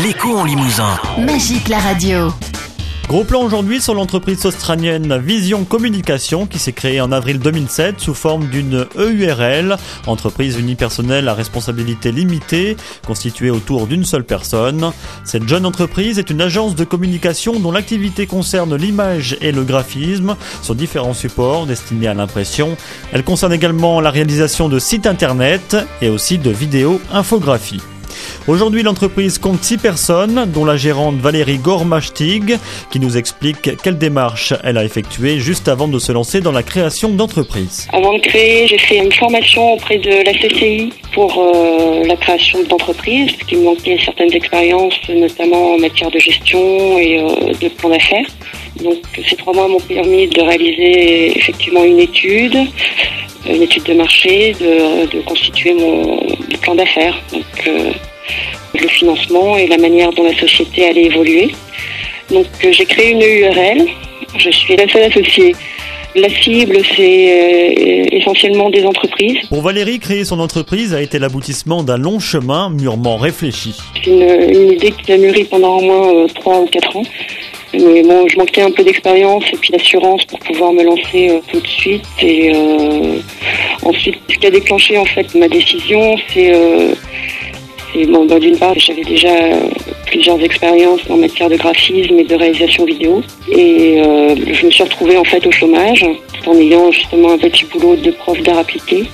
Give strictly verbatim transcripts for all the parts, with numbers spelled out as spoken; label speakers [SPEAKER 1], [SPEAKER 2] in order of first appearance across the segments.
[SPEAKER 1] L'écho en Limousin.
[SPEAKER 2] Magique la radio.
[SPEAKER 3] Gros plan aujourd'hui sur l'entreprise australienne Vision Communication qui s'est créée en avril deux mille sept sous forme d'une E U R L, entreprise unipersonnelle à responsabilité limitée, constituée autour d'une seule personne. Cette jeune entreprise est une agence de communication dont l'activité concerne l'image et le graphisme sur différents supports destinés à l'impression. Elle concerne également la réalisation de sites internet et aussi de vidéos infographies. Aujourd'hui, l'entreprise compte six personnes, dont la gérante Valérie Gormachtig, qui nous explique quelle démarche elle a effectuée juste avant de se lancer dans la création d'entreprise.
[SPEAKER 4] Avant de créer, j'ai fait une formation auprès de la C C I pour euh, la création d'entreprise, parce qu'il me manquait certaines expériences, notamment en matière de gestion et euh, de plan d'affaires. Donc ces trois mois m'ont permis de réaliser effectivement une étude, une étude de marché, de, de constituer mon plan d'affaires. Donc, euh, le financement et la manière dont la société allait évoluer. Donc euh, j'ai créé une E U R L, je suis la seule associée. La cible, c'est euh, essentiellement des entreprises.
[SPEAKER 3] Pour Valérie, créer son entreprise a été l'aboutissement d'un long chemin mûrement réfléchi.
[SPEAKER 4] C'est une, une idée qui a mûri pendant au moins euh, trois ou quatre ans. Mais bon, je manquais un peu d'expérience et puis d'assurance pour pouvoir me lancer euh, tout de suite. Et euh, ensuite, ce qui a déclenché en fait ma décision, c'est... Euh, Et bon, bah, d'une part, j'avais déjà plusieurs expériences en matière de graphisme et de réalisation vidéo. Et euh, je me suis retrouvée en fait au chômage, tout en ayant justement un petit boulot de prof d'art appliqué.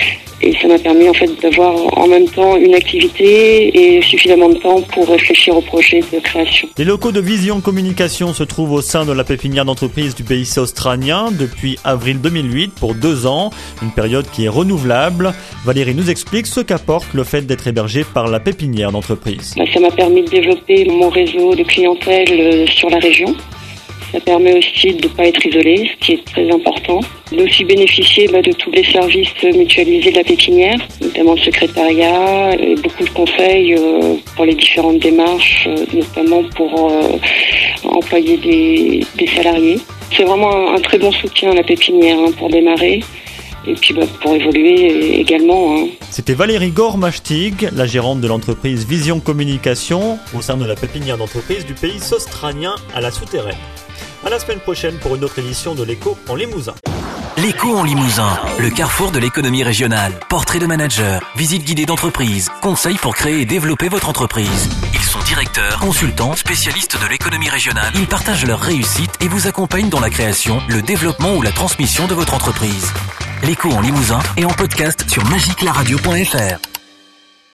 [SPEAKER 4] Et ça m'a permis en fait d'avoir en même temps une activité et suffisamment de temps pour réfléchir au projet de création.
[SPEAKER 3] Les locaux de Vision Communication se trouvent au sein de la pépinière d'entreprise du P I C australien depuis avril deux mille huit pour deux ans, une période qui est renouvelable. Valérie nous explique ce qu'apporte le fait d'être hébergé par la pépinière d'entreprise.
[SPEAKER 4] Ça m'a permis de développer mon réseau de clientèle sur la région. Ça permet aussi de ne pas être isolé, ce qui est très important. D'aussi bénéficier bah, de tous les services mutualisés de la pépinière, notamment le secrétariat et beaucoup de conseils euh, pour les différentes démarches, euh, notamment pour euh, employer des, des salariés. C'est vraiment un, un très bon soutien à la pépinière hein, pour démarrer. Et puis bah, pour évoluer également. Hein.
[SPEAKER 3] C'était Valérie Gormachtig, la gérante de l'entreprise Vision Communication au sein de la pépinière d'entreprise du P I C australien à la Souterraine. À la semaine prochaine pour une autre édition de l'Écho en Limousin.
[SPEAKER 1] L'écho en Limousin, le carrefour de l'économie régionale. Portrait de manager, visite guidée d'entreprise, conseils pour créer et développer votre entreprise. Ils sont directeurs, consultants, spécialistes de l'économie régionale. Ils partagent leur réussite et vous accompagnent dans la création, le développement ou la transmission de votre entreprise. L'écho en Limousin est en podcast sur magique la radio point f r.